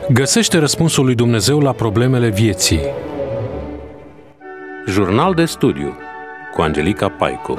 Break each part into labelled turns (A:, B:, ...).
A: Găsește răspunsul lui Dumnezeu la problemele vieții. Jurnal de studiu cu Angelica Paicu.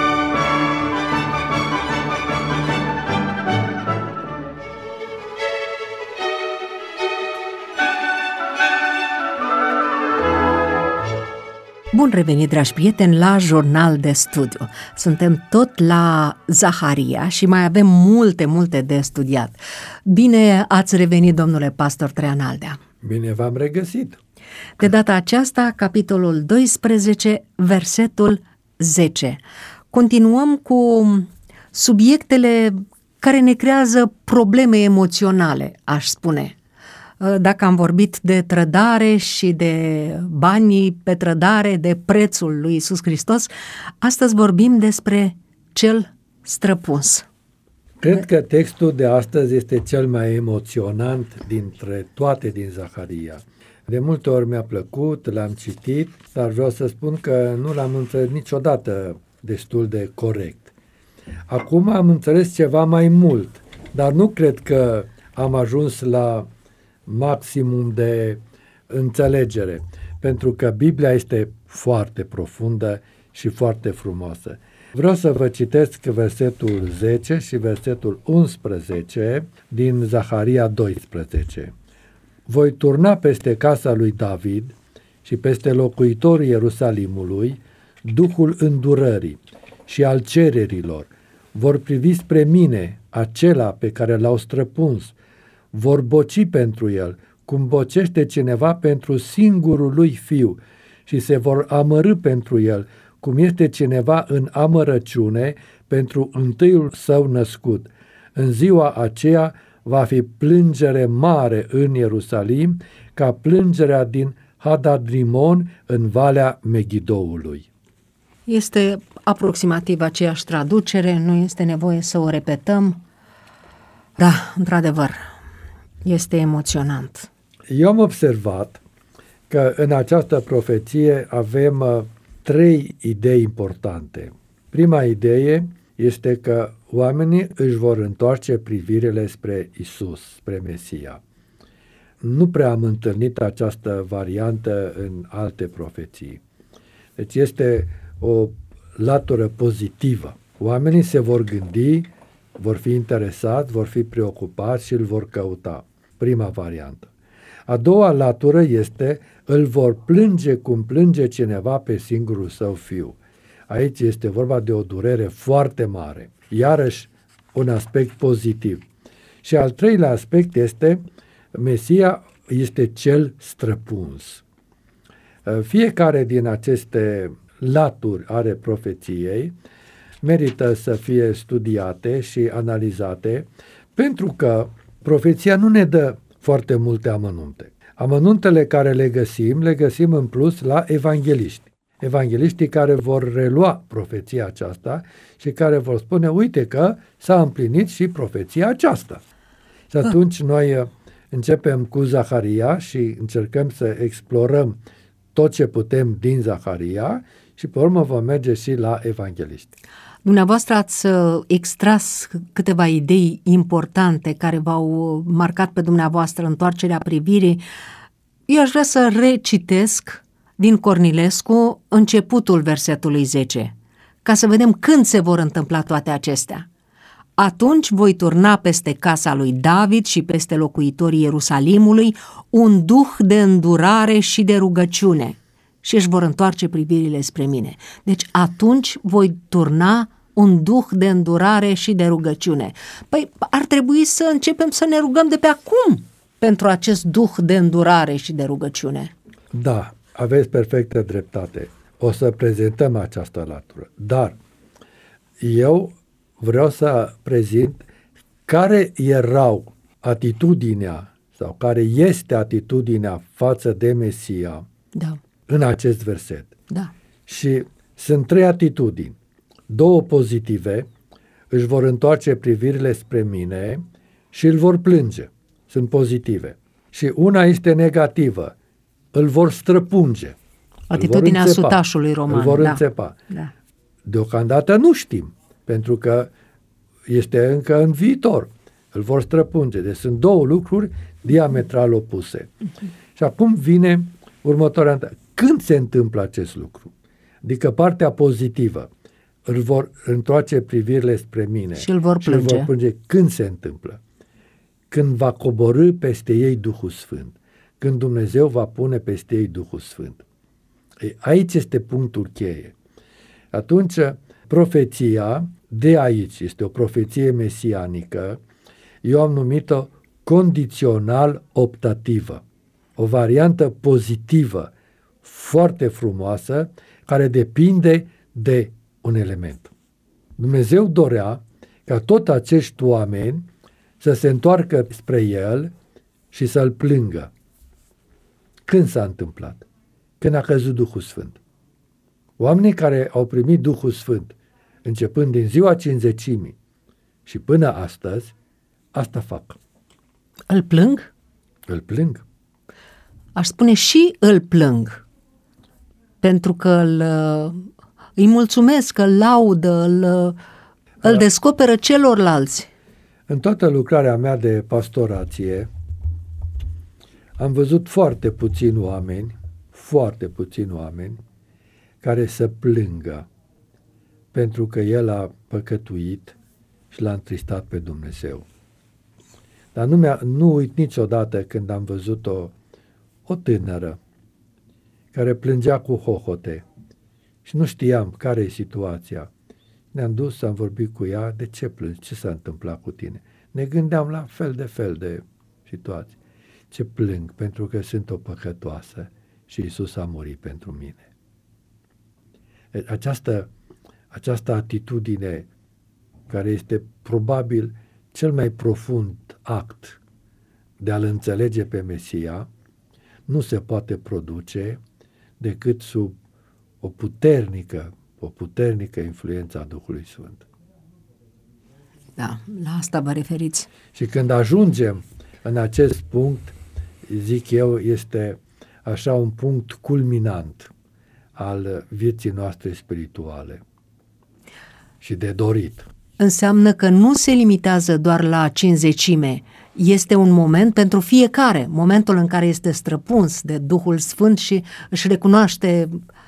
B: Bun revenit, dragi prieteni, la Jurnal de studiu. Suntem tot la Zaharia și mai avem multe de studiat. Bine ați revenit, domnule pastor Traian Aldea.
C: Bine v-am regăsit.
B: De data aceasta, capitolul 12, versetul 10. Continuăm cu subiectele care ne creează probleme emoționale, aș spune. Dacă am vorbit de trădare și de banii pe trădare, de prețul lui Iisus Hristos, astăzi vorbim despre cel străpuns.
C: Cred că textul de astăzi este cel mai emoționant dintre toate din Zaharia. De multe ori mi-a plăcut, l-am citit, dar vreau să spun că nu l-am înțeles niciodată destul de corect. Acum am înțeles ceva mai mult, dar nu cred că am ajuns la maximum de înțelegere, pentru că Biblia este foarte profundă și foarte frumoasă. Vreau să vă citesc versetul 10 și versetul 11 din Zaharia 12. Voi turna peste casa lui David și peste locuitorii Ierusalimului duhul îndurării și al cererilor. Vor privi spre mine, acela pe care l-au străpuns. Vor boci pentru el, cum bocește cineva pentru singurul lui fiu, și se vor amărî pentru el, cum este cineva în amărăciune pentru întâiul său născut. În ziua aceea va fi plângere mare în Ierusalim, ca plângerea din Hadadrimon în Valea Megidoului.
B: Este aproximativ aceeași traducere, nu este nevoie să o repetăm. Da, într-adevăr, este emoționant.
C: Eu am observat că în această profeție avem 3 idei importante. Prima idee este că oamenii își vor întoarce privirile spre Isus, spre Mesia. Nu prea am întâlnit această variantă în alte profeții. Deci este o latură pozitivă. Oamenii se vor gândi, vor fi interesați, vor fi preocupați și îl vor căuta. Prima variantă. A doua latură este, îl vor plânge cum plânge cineva pe singurul său fiu. Aici este vorba de o durere foarte mare. Iarăși un aspect pozitiv. Și al treilea aspect este, Mesia este cel străpuns. Fiecare din aceste laturi ale profeției merită să fie studiate și analizate, pentru că profeția nu ne dă foarte multe amănunte. Amănuntele care le găsim în plus la evangeliști. Evangeliștii care vor relua profeția aceasta și care vor spune, uite că s-a împlinit și profeția aceasta. Și atunci noi începem cu Zaharia și încercăm să explorăm tot ce putem din Zaharia și pe urmă vom merge și la evangeliști.
B: Dumneavoastră ați extras câteva idei importante care v-au marcat pe dumneavoastră întoarcerea privirii. Eu aș vrea să recitesc din Cornilescu începutul versetului 10, ca să vedem când se vor întâmpla toate acestea. Atunci voi turna peste casa lui David și peste locuitorii Ierusalimului un duh de îndurare și de rugăciune și își vor întoarce privirile spre mine. Deci atunci voi turna un duh de îndurare și de rugăciune. Păi ar trebui să începem să ne rugăm de pe acum pentru acest duh de îndurare și de rugăciune.
C: Da, aveți perfectă dreptate. O să prezentăm această latură. Dar eu vreau să prezint care erau atitudinea sau care este atitudinea față de Mesia în acest verset.
B: Da.
C: Și sunt 3 atitudini. 2 pozitive, își vor întoarce privirile spre mine și îl vor plânge. Sunt pozitive. Și una este negativă, îl vor străpunge.
B: Atitudinea sutașului roman.
C: Îl vor înțepa.
B: Da.
C: Deocamdată nu știm, pentru că este încă în viitor. îl vor străpunge. Deci sunt două lucruri diametral opuse. Și acum vine următoarea întrebare. Când se întâmplă acest lucru? Adică partea pozitivă. Îl vor întoarce privirile spre mine.
B: Și îl vor plânge.
C: Când se întâmplă? Când va coborî peste ei Duhul Sfânt. Când Dumnezeu va pune peste ei Duhul Sfânt. Aici este punctul cheie. Atunci, profeția de aici este o profeție mesianică. Eu am numit-o condițional optativă. O variantă pozitivă, foarte frumoasă, care depinde de un element. Dumnezeu dorea ca tot acești oameni să se întoarcă spre El și să-L plângă. Când s-a întâmplat? Când a căzut Duhul Sfânt. Oamenii care au primit Duhul Sfânt, începând din ziua Cincizecimii și până astăzi, asta fac.
B: Îl plâng?
C: Îl plâng.
B: Aș spune și îl plâng. Pentru că îi mulțumesc, îl laudă, îl descoperă celorlalți.
C: În toată lucrarea mea de pastorație am văzut foarte puțini oameni care să plângă pentru că el a păcătuit și l-a întristat pe Dumnezeu. Dar nu uit niciodată când am văzut o tânără care plângea cu hohote și nu știam care e situația. Ne-am dus, am vorbit cu ea, de ce plângi, ce s-a întâmplat cu tine? Ne gândeam la fel de situații. Ce plâng? Pentru că sunt o păcătoasă și Iisus a murit pentru mine. Această atitudine, care este probabil cel mai profund act de a-L înțelege pe Mesia, nu se poate produce decât sub o puternică influență a Duhului Sfânt.
B: Da, la asta vă referiți.
C: Și când ajungem în acest punct, zic eu, este așa un punct culminant al vieții noastre spirituale și de dorit.
B: Înseamnă că nu se limitează doar la Cincizecime. Este un moment pentru fiecare, momentul în care este străpuns de Duhul Sfânt și își recunoaște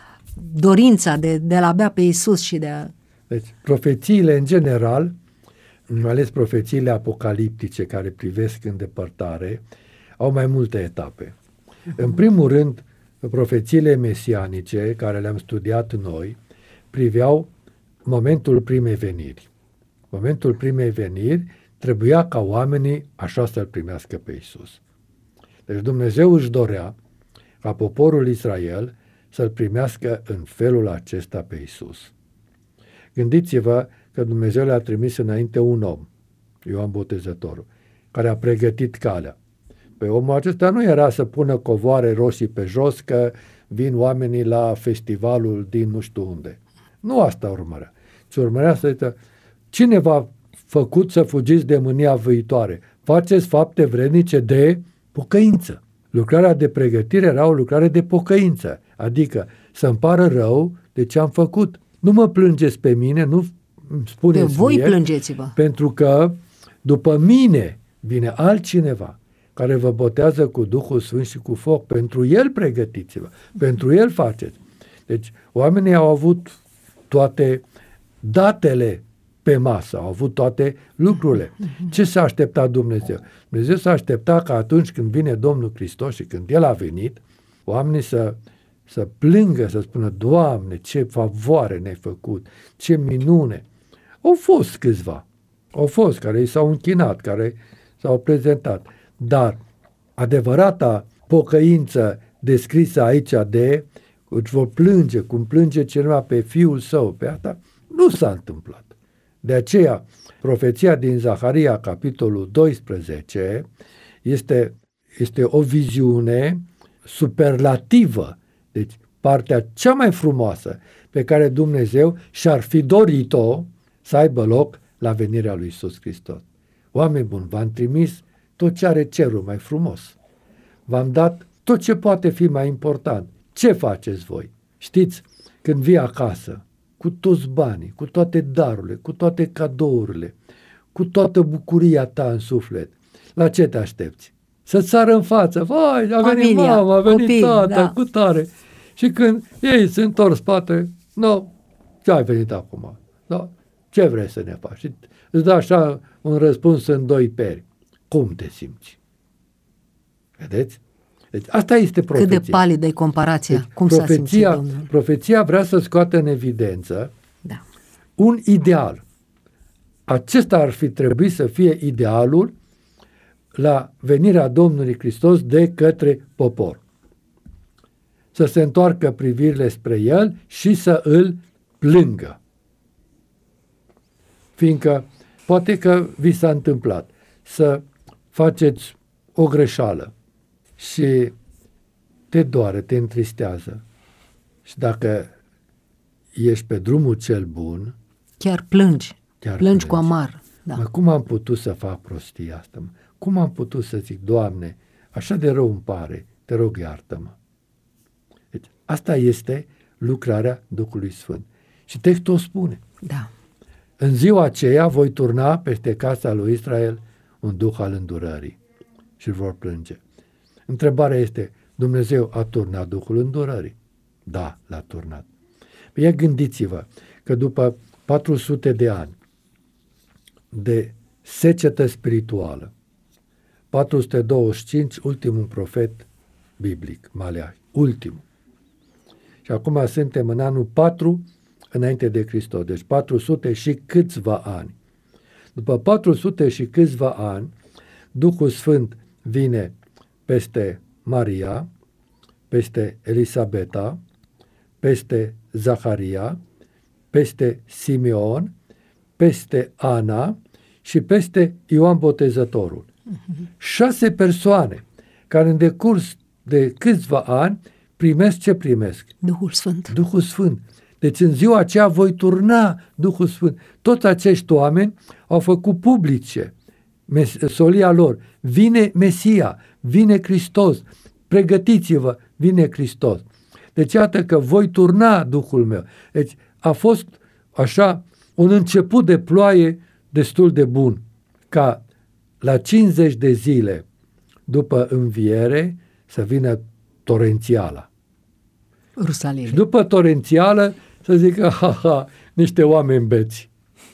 B: dorința de a-L avea pe Iisus și de a...
C: Deci, profețiile în general, mai ales profețiile apocaliptice care privesc în depărtare, au mai multe etape. În primul rând, profețiile mesianice, care le-am studiat noi, priveau momentul primei veniri. Momentul primei veniri trebuia ca oamenii așa să-L primească pe Iisus. Deci Dumnezeu își dorea ca poporul Israel să-L primească în felul acesta pe Iisus. Gândiți-vă că Dumnezeu le-a trimis înainte un om, Ioan Botezătorul, care a pregătit calea. Pe omul acesta nu era să pună covoare roșii pe jos că vin oamenii la festivalul din nu știu unde. Nu asta urmărea. Ci urmărea să zică, cine v-a făcut să fugiți de mânia viitoare? Faceți fapte vrednice de pocăință. Lucrarea de pregătire era o lucrare de pocăință, adică să-mi pară rău de ce am făcut. Nu mă plângeți pe mine, nu spuneți
B: de voi
C: mie,
B: plângeți-vă.
C: Pentru că după mine vine altcineva care vă botează cu Duhul Sfânt și cu foc. Pentru El pregătiți-vă, pentru El faceți. Deci oamenii au avut toate datele pe masă, au avut toate lucrurile. Ce s-a așteptat Dumnezeu? Dumnezeu s-a așteptat că atunci când vine Domnul Hristos și când El a venit, oamenii să plângă, să spună, Doamne, ce favoare ne-ai făcut, ce minune. Au fost câțiva, care i s-au închinat, care s-au prezentat, dar adevărata pocăință descrisă aici de îți vor plânge, cum plânge cineva pe fiul său, pe asta, nu s-a întâmplat. De aceea, profeția din Zaharia, capitolul 12, este o viziune superlativă, deci partea cea mai frumoasă pe care Dumnezeu și-ar fi dorit-o să aibă loc la venirea lui Iisus Hristos. Oameni buni, v-am trimis tot ce are cerul mai frumos. V-am dat tot ce poate fi mai important. Ce faceți voi? Știți, când vii acasă, cu toți banii, cu toate darurile, cu toate cadourile, cu toată bucuria ta în suflet. La ce te aștepți? Să-ți sară în față. Vai, a venit mama, a venit
B: copii,
C: tata, cu tare. Și când ei se întorc spate, nu, ce ai venit acum? No, ce vrei să ne faci? Și îți dă așa un răspuns în 2 peri. Cum te simți? Vedeți? Deci asta este profeția.
B: Cât de palidă e comparația.
C: Deci,
B: cum s-a simțit Domnul?
C: Profeția vrea să scoată în evidență
B: Da.
C: un ideal. Acesta ar fi trebuit să fie idealul la venirea Domnului Hristos de către popor. Să se întoarcă privirile spre El și să îl plângă. Fiindcă poate că vi s-a întâmplat să faceți o greșeală și te doare, te întristează. Și dacă ești pe drumul cel bun,
B: chiar plângi. Plângi cu amar. Da.
C: Mă, cum am putut să fac prostia asta? Mă? Cum am putut să zic, Doamne, așa de rău îmi pare, te rog iartă-mă. Deci, asta este lucrarea Duhului Sfânt. Și textul o spune.
B: Da.
C: În ziua aceea voi turna peste casa lui Israel un duh al îndurării și îl vor plânge. Întrebarea este, Dumnezeu a turnat Duhul îndurării? Da, l-a turnat. Ia gândiți-vă că după 400 de ani de secetă spirituală, 425, ultimul profet biblic, Maleahi, ultimul. Și acum suntem în anul 4 înainte de Hristos, deci 400 și câțiva ani. După 400 și câțiva ani, Duhul Sfânt vine peste Maria, peste Elisabeta, peste Zaharia, peste Simeon, peste Ana și peste Ioan Botezătorul. 6 persoane care în decurs de câțiva ani primesc ce primesc?
B: Duhul Sfânt.
C: Duhul Sfânt. Deci în ziua aceea voi turna Duhul Sfânt. Toți acești oameni au făcut publice solia lor. Vine Mesia, vine Hristos. Pregătiți-vă, vine Hristos. Deci iată că voi turna Duhul meu. Deci a fost așa un început de ploaie destul de bun. Ca la 50 de zile după înviere să vină torențiala.
B: Rusalime.
C: Și după torențială să zică, niște oameni beți.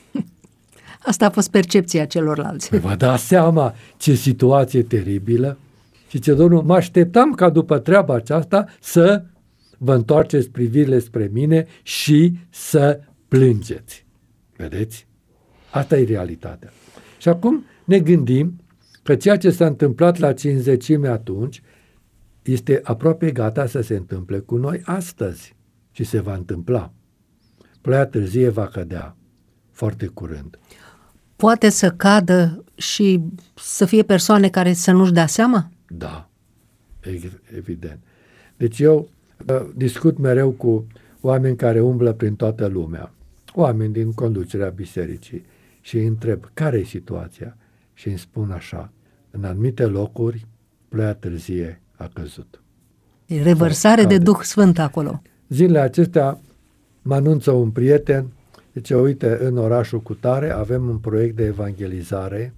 B: Asta a fost percepția celorlalți.
C: Vă dați seama ce situație teribilă? Și ce, Domnul, mă așteptam ca după treaba aceasta să vă întoarceți privirile spre mine și să plângeți. Vedeți? Asta e realitatea. Și acum ne gândim că ceea ce s-a întâmplat la Cincizecime atunci este aproape gata să se întâmple cu noi astăzi. Și se va întâmpla. Ploaia târzie va cădea foarte curând.
B: Poate să cadă și să fie persoane care să nu-și dea seama?
C: Da, evident. Deci eu discut mereu cu oameni care umblă prin toată lumea, oameni din conducerea bisericii și îi întreb care e situația și îmi spun așa, în anumite locuri ploaia târzie a căzut.
B: E revărsare de Duh Sfânt acolo.
C: Zilele acestea mă anunță un prieten, zice, uite, în orașul cutare avem un proiect de evangelizare,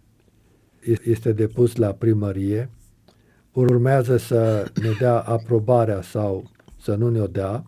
C: este depus la primărie, urmează să ne dea aprobarea sau să nu ne-o dea.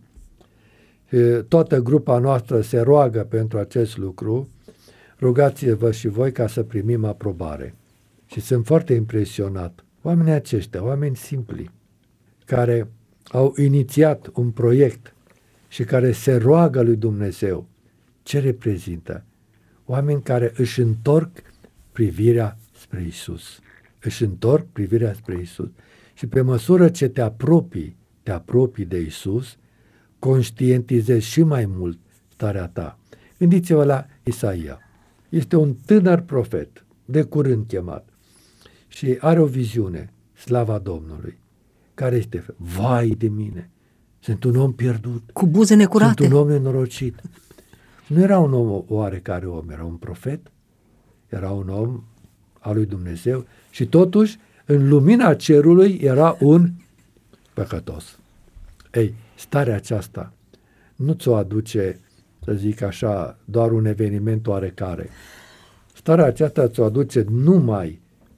C: Toată grupa noastră se roagă pentru acest lucru, rugați-vă și voi ca să primim aprobare. Și sunt foarte impresionat. Oamenii aceștia, oameni simpli, care au inițiat un proiect și care se roagă lui Dumnezeu, ce reprezintă? Oameni care își întorc privirea spre Iisus. Își întorc privirea spre Iisus. Și pe măsură ce te apropii de Iisus, conștientizezi și mai mult starea ta. Gândiți-vă la Isaia. Este un tânăr profet, de curând chemat, și are o viziune, slava Domnului. Care este? Vai de mine! Sunt un om pierdut.
B: Cu buze necurate.
C: Sunt un om nenorocit. Nu era un om oarecare om, era un profet, era un om al lui Dumnezeu și totuși în lumina cerului era un păcătos. Ei, starea aceasta nu ți-o aduce, să zic așa, doar un eveniment oarecare. Starea aceasta ți-o aduce numai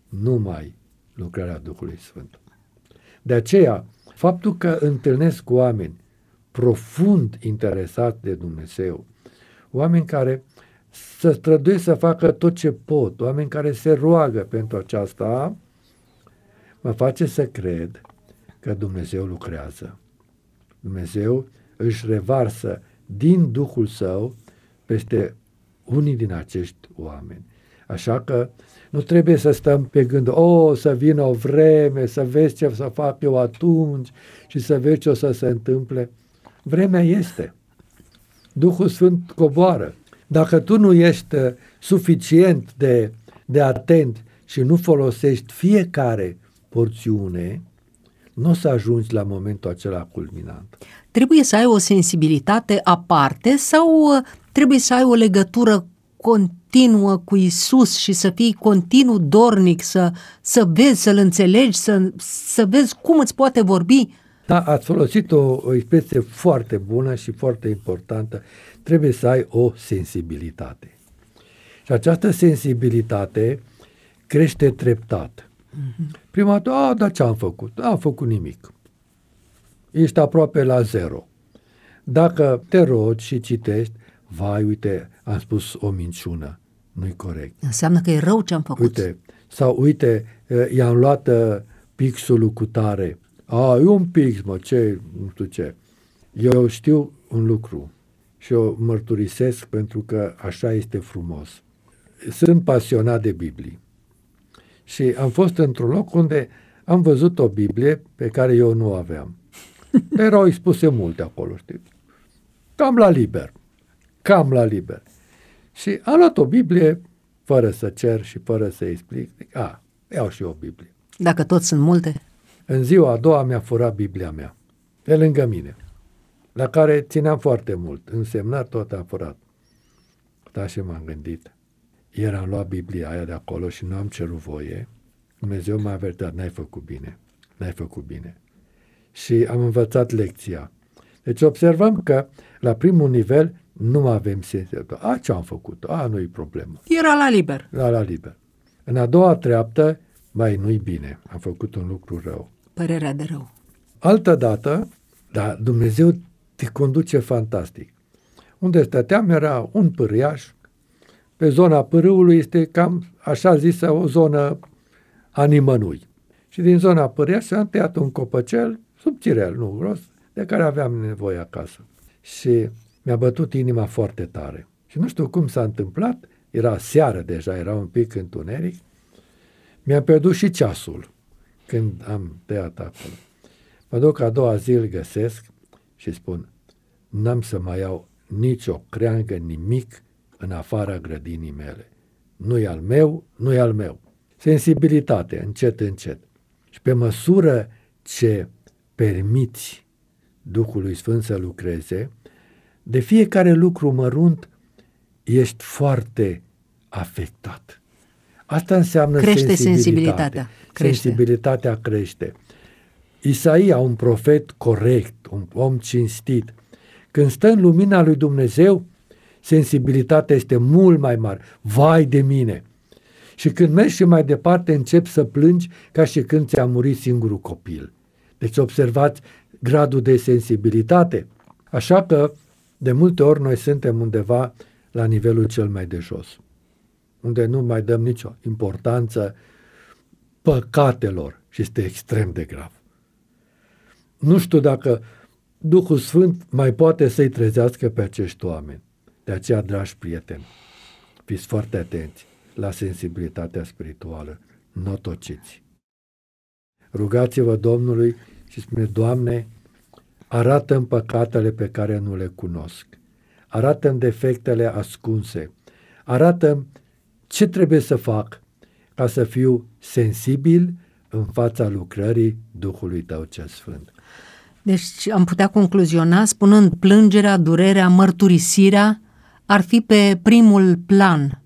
C: lucrarea Duhului Sfânt. De aceea, faptul că întâlnesc cu oameni profund interesați de Dumnezeu, oameni care se străduiesc să facă tot ce pot, oameni care se roagă pentru aceasta, mă face să cred că Dumnezeu lucrează. Dumnezeu își revarsă din Duhul Său peste unii din acești oameni. Așa că nu trebuie să stăm pe gând, să vină o vreme, să vezi ce să fac eu atunci și să vezi ce o să se întâmple. Vremea este. Duhul Sfânt coboară. Dacă tu nu ești suficient de atent și nu folosești fiecare porțiune, nu o să ajungi la momentul acela culminant. Trebuie
B: să ai o sensibilitate aparte sau trebuie să ai o legătură continuă cu Isus și să fii continuu dornic, să vezi, să-L înțelegi, să vezi cum îți poate vorbi?
C: Da, ați folosit o expresie foarte bună și foarte importantă. Trebuie să ai o sensibilitate. Și această sensibilitate crește treptat. Prima dată, dar ce am făcut? N-am făcut nimic. Ești aproape la zero. Dacă te rogi și citești, vai, uite, am spus o minciună, nu-i corect.
B: Înseamnă că e rău ce am făcut.
C: Uite, i-am luat pixul cu tare. E un pix, ce, nu știu ce. Eu știu un lucru și o mărturisesc pentru că așa este frumos. Sunt pasionat de Biblie și am fost într-un loc unde am văzut o Biblie pe care eu nu o aveam. Erau expuse multe acolo, știți. Cam la liber. Și am luat o Biblie fără să cer și fără să explic. Iau și o Biblie.
B: Dacă tot sunt multe.
C: În ziua a doua mi-a furat Biblia mea, de lângă mine, la care țineam foarte mult. Însemnat tot am furat. Da, și m-am gândit. Ieri am luat Biblia aia de acolo și nu am cerut voie. Dumnezeu m-a avertit, n-ai făcut bine. Și am învățat lecția. Deci observăm că la primul nivel nu avem sensibilitate. Ce am făcut? Nu-i problemă.
B: Era la liber.
C: În a doua treaptă, nu-i bine. Am făcut un lucru rău.
B: Părerea de rău.
C: Altădată, Dumnezeu te conduce fantastic. Unde stăteam era un pârâiaș. Pe zona pârâului este cam așa zisă o zonă a nimănui. Și din zona pârâiaș am tăiat un copăcel subțirel, nu gros, de care aveam nevoie acasă. Și mi-a bătut inima foarte tare. Și nu știu cum s-a întâmplat, era seară deja, era un pic întuneric, mi-am pierdut și ceasul când am tăiat acolo. Mă duc a doua zi, îl găsesc și spun, n-am să mai iau nicio creangă, nimic în afara grădinii mele. Nu-i al meu. Sensibilitate, încet. Și pe măsură ce permiți Duhului Sfânt să lucreze, de fiecare lucru mărunt ești foarte afectat. Asta înseamnă sensibilitatea. Sensibilitatea crește. Isaia, un profet corect, un om cinstit, când stă în lumina lui Dumnezeu, sensibilitatea este mult mai mare. Vai de mine! Și când mergi și mai departe, începi să plângi ca și când ți-a murit singurul copil. Deci observați gradul de sensibilitate. Așa că, de multe ori, noi suntem undeva la nivelul cel mai de jos, unde nu mai dăm nicio importanță păcatelor și este extrem de grav. Nu știu dacă Duhul Sfânt mai poate să-i trezească pe acești oameni. De aceea, dragi prieteni, fiți foarte atenți la sensibilitatea spirituală, nu tociți. Rugați-vă Domnului și spune, Doamne, arată-mi păcatele pe care nu le cunosc, arată-mi defectele ascunse, arată-mi ce trebuie să fac ca să fiu sensibil în fața lucrării Duhului Tău cel Sfânt.
B: Deci am putea concluziona spunând plângerea, durerea, mărturisirea ar fi pe primul plan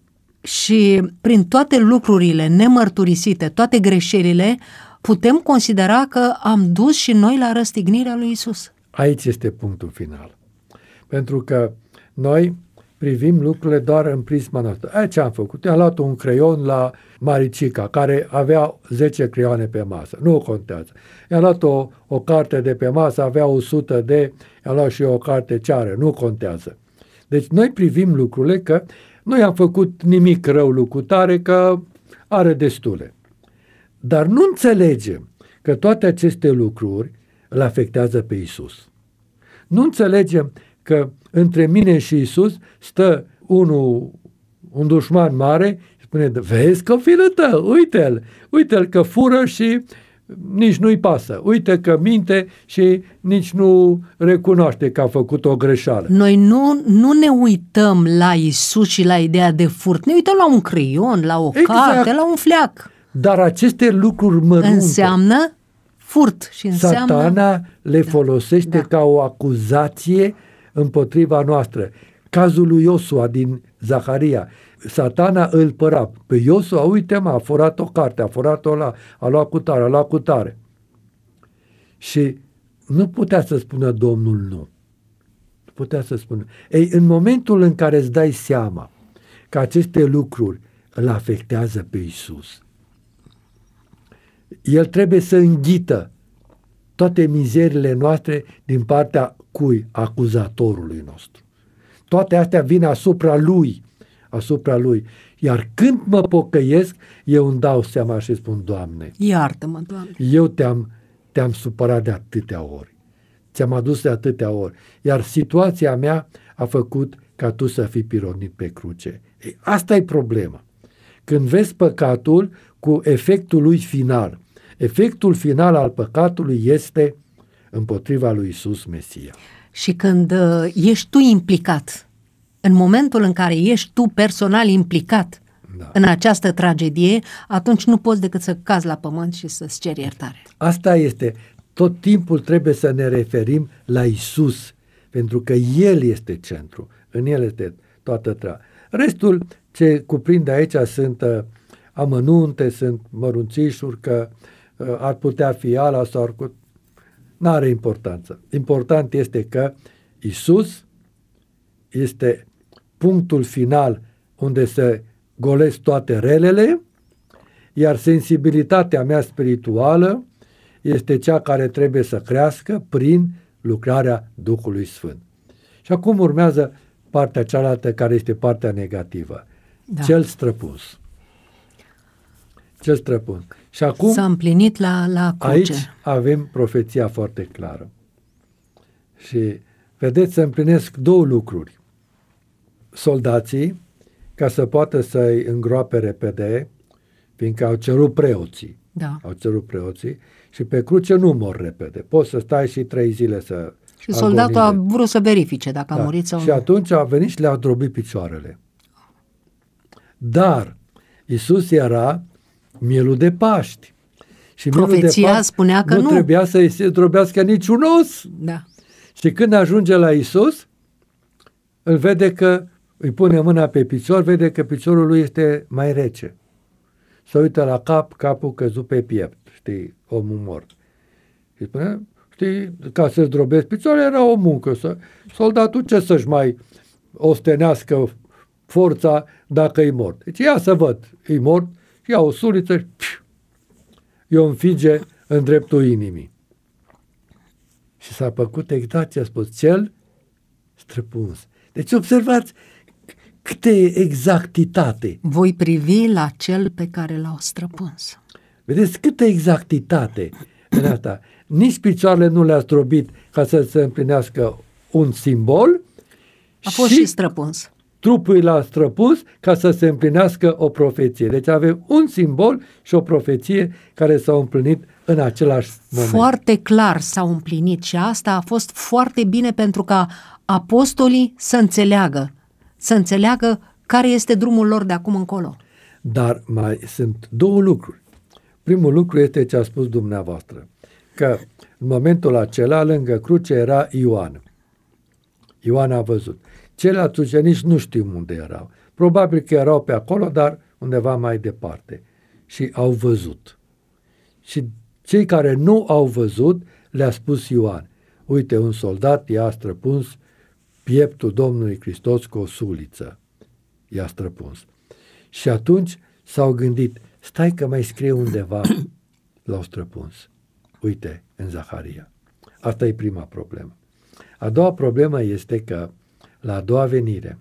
B: și prin toate lucrurile nemărturisite, toate greșelile, putem considera că am dus și noi la răstignirea lui Isus.
C: Aici este punctul final. Pentru că noi privim lucrurile doar în prisma noastră. Ce am făcut? I-am luat un creion la Maricica, care avea 10 creioane pe masă. Nu contează. I-am luat o carte de pe masă, avea 100 de... I-am luat și eu o carte ce are. Nu contează. Deci noi privim lucrurile că nu i-am făcut nimic rău lui cutare, că are destule. Dar nu înțelegem că toate aceste lucruri îl afectează pe Iisus. Nu înțelegem că între mine și Iisus stă un dușman mare și spune, vezi că fiul tău, uite-l că fură și nici nu-i pasă. Uite că minte și nici nu recunoaște că a făcut o greșeală.
B: Noi nu ne uităm la Iisus și la ideea de furt. Ne uităm la un creion, la o carte, la un fleac.
C: Dar aceste lucruri mărunte
B: înseamnă furt și înseamnă...
C: Satana le folosește ca o acuzație împotriva noastră. Cazul lui Iosua din Zaharia. Satana îl păra. Pe Iosua, uite a furat o carte, a furat-o a luat cu tare. Și nu putea să spună Domnul nu. Nu putea să spună. Ei, în momentul în care îți dai seama că aceste lucruri îl afectează pe Iisus, El trebuie să înghită toate mizerile noastre din partea cui? Acuzatorului nostru. Toate astea vin asupra lui. Iar când mă pocăiesc, eu îmi dau seama și spun, Doamne,
B: iartă-mă, Doamne.
C: Eu te-am supărat de atâtea ori. Ți-am adus de atâtea ori. Iar situația mea a făcut ca tu să fii pironit pe cruce. Ei, asta e problema. Când vezi păcatul cu efectul lui final. Efectul final al păcatului este împotriva lui Iisus Mesia.
B: Și când ești tu implicat, în momentul în care ești tu personal implicat în această tragedie, atunci nu poți decât să cazi la pământ și să-ți ceri iertare.
C: Asta este. Tot timpul trebuie să ne referim la Iisus, pentru că El este centru. În El este toată treaba. Restul ce cuprinde aici sunt amănunte, sunt mărunțișuri, că ar putea fi ala sau n-are importanță. Important este că Iisus este punctul final unde se golesc toate relele, iar sensibilitatea mea spirituală este cea care trebuie să crească prin lucrarea Duhului Sfânt. Și acum urmează partea cealaltă, care este partea negativă. Da. Cel străpuns. Și acum
B: s-a împlinit la cruce.
C: Aici avem profeția foarte clară. Și vedeți, se împlinesc două lucruri. Soldații, ca să poată să-i îngroape repede, fiindcă au cerut preoții.
B: Da.
C: Au cerut preoții și pe cruce nu mor repede. Poți să stai și 3 zile să
B: și soldatul a vrut să verifice dacă a murit sau
C: nu.
B: Și
C: atunci a venit și le-a drobit picioarele. Dar Iisus era mielul de Paști. Și
B: profeția de Paști spunea că nu
C: trebuia să-i se drobească niciun os.
B: Da.
C: Și când ajunge la Iisus, îl vede că îi pune mâna pe picior, vede că piciorul lui este mai rece. Se uită la cap, capul căzut pe piept, știi, omul mort. Și spune, știi, ca să-ți drobesc picioarele era o muncă. Soldatul ce să-și mai ostenească forța dacă e mort? Deci ia să văd, e mort, ia o suliță și i-o înfige în dreptul inimii. Și s-a făcut exact ce a spus, cel străpuns. Deci observați câte exactitate.
B: Voi privi la cel pe care l-au străpuns.
C: Vedeți câtă exactitate în asta. Nici picioarele nu le-a zdrobit ca să se împlinească un simbol.
B: A fost și străpuns.
C: Trupul l-a străpuns ca să se împlinească o profeție. Deci avem un simbol și o profeție care s-au împlinit în același moment.
B: Foarte clar s-au împlinit și asta a fost foarte bine pentru ca apostolii să înțeleagă care este drumul lor de acum încolo. Dar
C: mai sunt două lucruri. Primul lucru este ce a spus dumneavoastră, că în momentul acela, lângă cruce, era Ioan. Ioan a văzut. Ceilalți ucenici nu știu unde erau. Probabil că erau pe acolo, dar undeva mai departe. Și au văzut. Și cei care nu au văzut, le-a spus Ioan. Uite, un soldat i-a străpuns pieptul Domnului Hristos cu o suliță. I-a străpuns. Și atunci s-au gândit, stai că mai scrie undeva, l-au străpuns. Uite, în Zaharia. Asta e prima problemă. A doua problemă este că la a doua venire,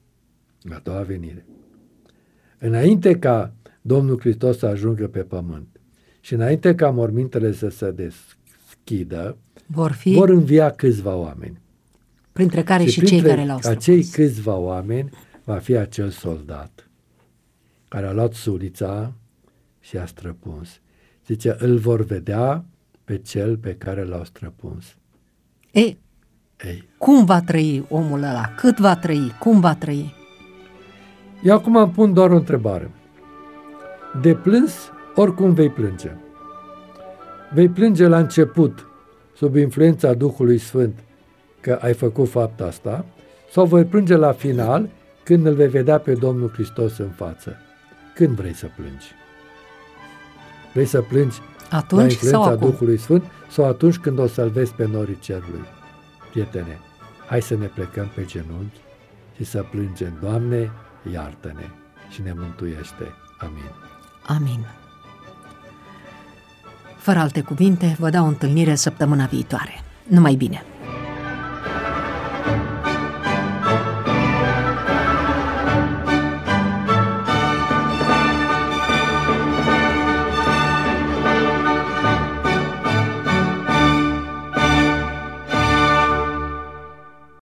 C: înainte ca Domnul Hristos să ajungă pe pământ și înainte ca mormintele să se deschidă, vor învia câțiva oameni.
B: Printre care și cei care l-au străpuns.
C: Acei câțiva oameni va fi acel soldat care a luat sulița și a străpuns. Zice, îl vor vedea pe cel pe care l-au străpuns.
B: Ei, cum va trăi omul ăla? Cât va trăi? Cum va trăi?
C: Eu acum îmi pun doar o întrebare. De plâns, oricum vei plânge. Vei plânge la început, sub influența Duhului Sfânt, că ai făcut fapta asta, sau vei plânge la final, când îl vei vedea pe Domnul Hristos în față. Când vrei să plângi? Vrei să plângi
B: atunci
C: la influența
B: sau
C: Duhului Sfânt sau atunci când o să-L vezi pe norii cerului? Prietene, hai să ne plecăm pe genunchi și să plângem, Doamne, iartă-ne și ne mântuiește. Amin.
B: Amin. Fără alte cuvinte, vă dau o întâlnire săptămâna viitoare. Numai bine!